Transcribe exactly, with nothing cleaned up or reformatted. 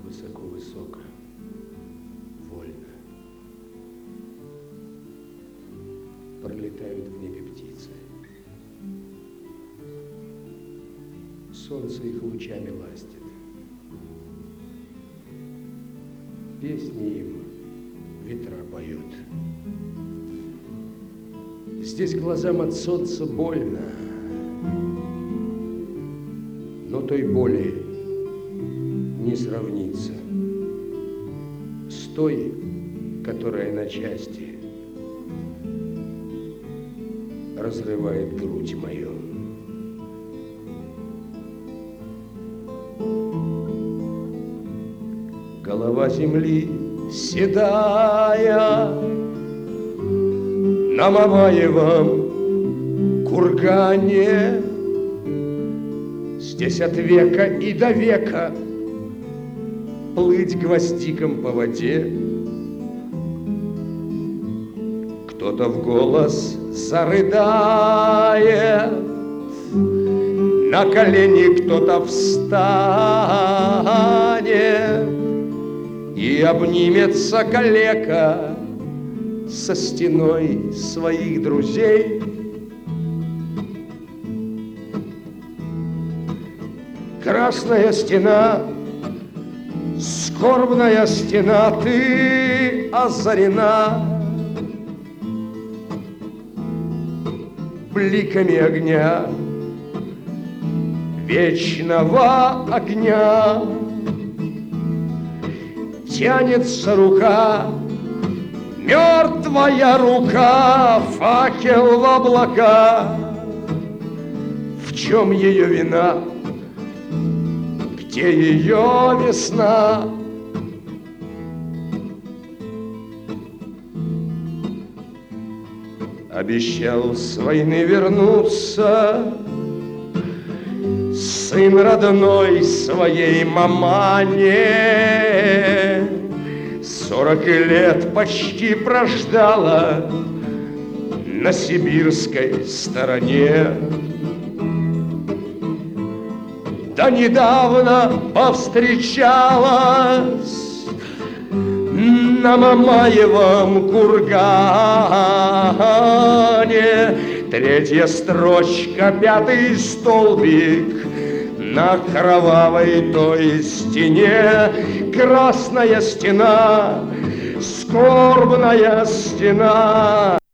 высоко-высоко, вольно. Пролетают в небе птицы. Солнце их лучами ластит. Песни им ветра поют. Здесь глазам от солнца больно, но той боли не сравнится с той, которая на части разрывает грудь мою. Голова земли седая на Мамаевом кургане, здесь от века и до века плыть гвоздиком по воде. Кто-то в голос зарыдает, на колени кто-то встанет и обнимется калека со стеной своих друзей. Красная стена, скорбная стена, ты озарена бликами огня, вечного огня. Тянется рука, мертвая рука, факел в облака. В чем ее вина? Где ее весна? Обещал с войны вернуться сын родной своей мамане. Сорок лет почти прождала на сибирской стороне. Да недавно повстречалась на Мамаевом кургане. Третья строчка, пятый столбик на кровавой той стене. Красная стена, скорбная стена.